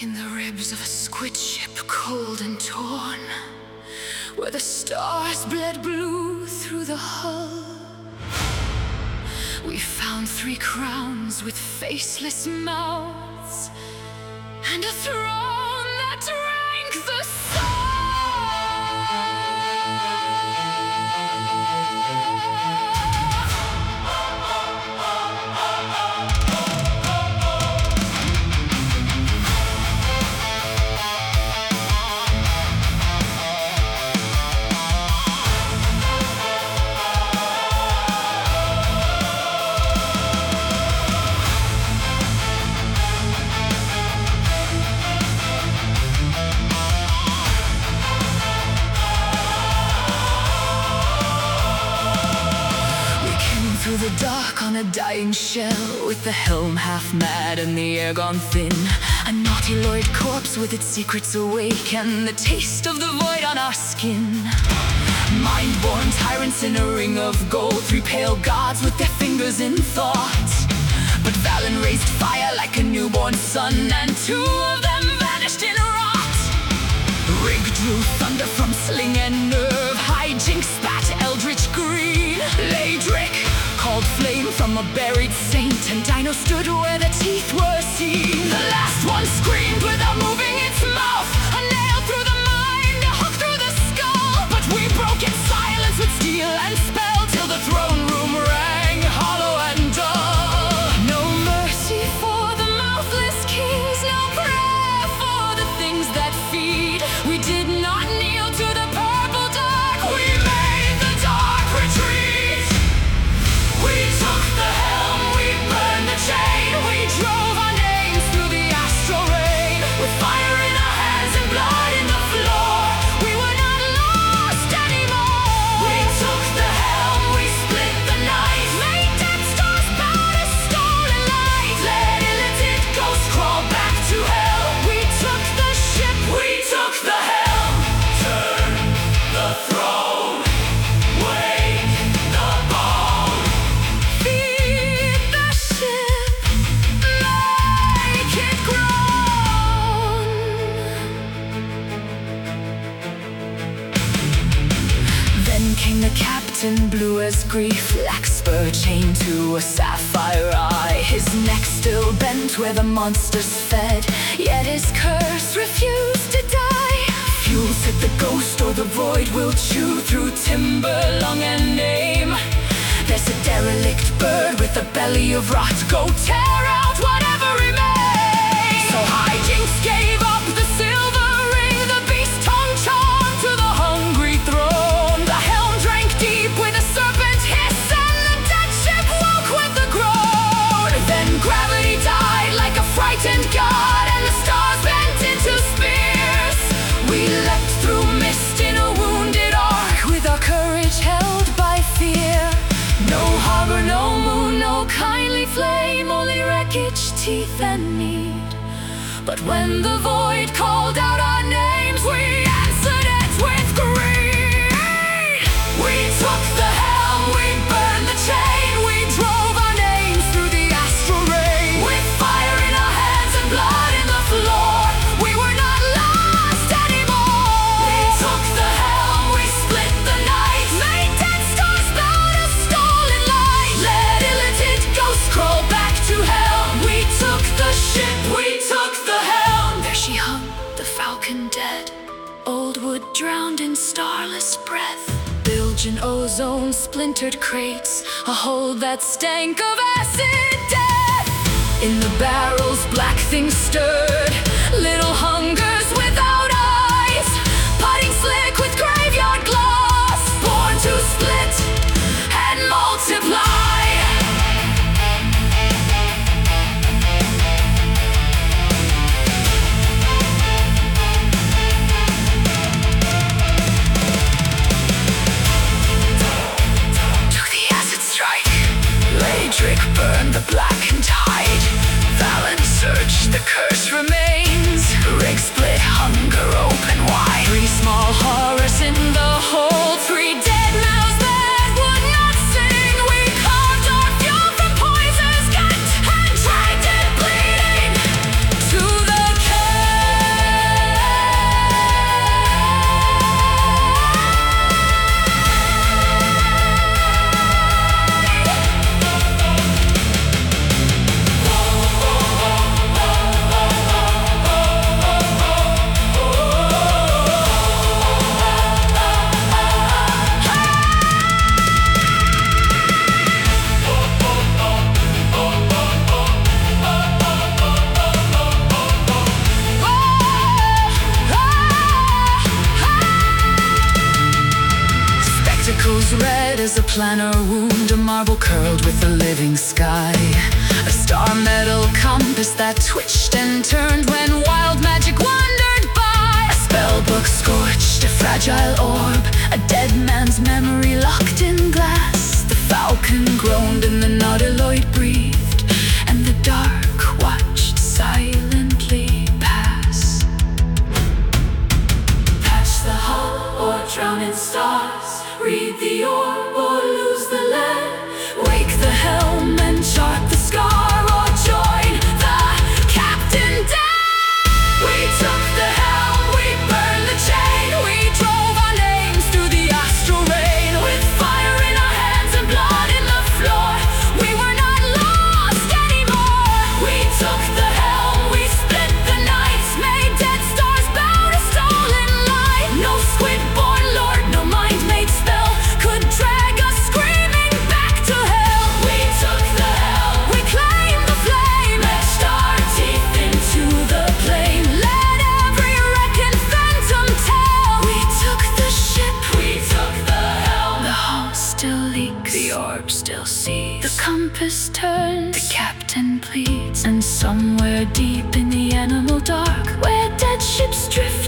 In the ribs of a squid ship, cold and torn, where the stars bled blue through the hull, we found 3 crowns with faceless mouths, and a throne that drank the soul. Through the dark on a dying shell, with the helm half mad and the air gone thin, a nautiloid corpse with its secrets awake, and the taste of the void on our skin. Mind-born tyrants in a ring of gold, 3 pale gods with their fingers in thought. But Valen raised fire like a newborn sun, and 2 of them vanished in rot. Rig drew thunder from sling and nerve, hijinks spat eldritch green. Laedric called flame from a buried saint, and Dino stood where the teeth were seen. The last one screamed without moving its mouth, a nail through the mind, a hook through the skull. But we broke its silence with steel and spell, till the throne room rang hollow and dull. No mercy for the mouthless kings, no prayer for the things that feed. We did not kneel to the purple dark, we made the dark retreat. We took the helm, we burned the chain, we drove our names through the astral rain. With fire in our hands and blood in the floor, we were not lost anymore. We took the helm, we split the night, made dead stars bow to stolen light. Let illited ghosts crawl back to hell. We took the ship, we took the helm. Turn the throne, wake the bone, feed the ship, make it groan. Then came the captain, blue as grief, Laxspur chained to a sapphire eye. His neck still bent where the monsters fed, yet his curse refused to die. Fuel said the ghost or the void will chew through timber long and name. There's a derelict bird with a belly of rot, go tear out whatever remains. So hijinks gave up the silver ring, the beast tongue charmed to the hungry throne. The helm drank deep with a serpent hiss, and the dead ship woke with a groan. Then gravity died like a frightened god, and the stars bent into spears. We leapt through mist in a wounded ark, with our courage held by fear. No harbor, no moon, no kindly flame, only wreckage, teeth and need. But when the void called out our names, we answered it with greed. We took the helm, we burned the chain, we drove our names through the astral rain. With fire in our hands and blood in the floor, we were not lost anymore. We took the helm, we split the night, made dead stars bow to stolen light. Let illited ghosts crawl back to hell. We took the ship, we took the helm. There she hung, the falcon dead, old wood drowned in starless breath. Bilge and ozone, splintered crates, a hold that stank of acid death. In the barrels, black things stirred, little hungers without eyes, putting slick with graveyard gloss, born to split and multiply. Took the acid strike, Laedric burned the blackened hide, Valen searched, the curse remained. planar wound, a marble curled with the living sky, a star metal compass that twitched and turned when wild magic wandered by, a spellbook scorched, a fragile orb, a dead man's memory locked in glass. The falcon groaned and the nautiloid breathed, and the dark watched silently pass. Patch the hull or drown in stars, read the orb or lose the lead, wake the helm and chart the scar, or join the captain dead. We took the helm, we burned the chain, we drove our names through the astral rain, with fire in our hands and blood in the floor. We were not lost anymore. We took the helm, we split the nights, made dead stars bow to stolen light. No squid-born lord, no mind-made spell could drag us screaming back to hell. We took the helm, we claimed the flame, etched our teeth into the flame, let every wrecking phantom tell. We took the ship, we took the helm, the hull still leaks, the orb still sees, the compass turns, the captain pleads, and somewhere deep in the animal dark, where dead ships drift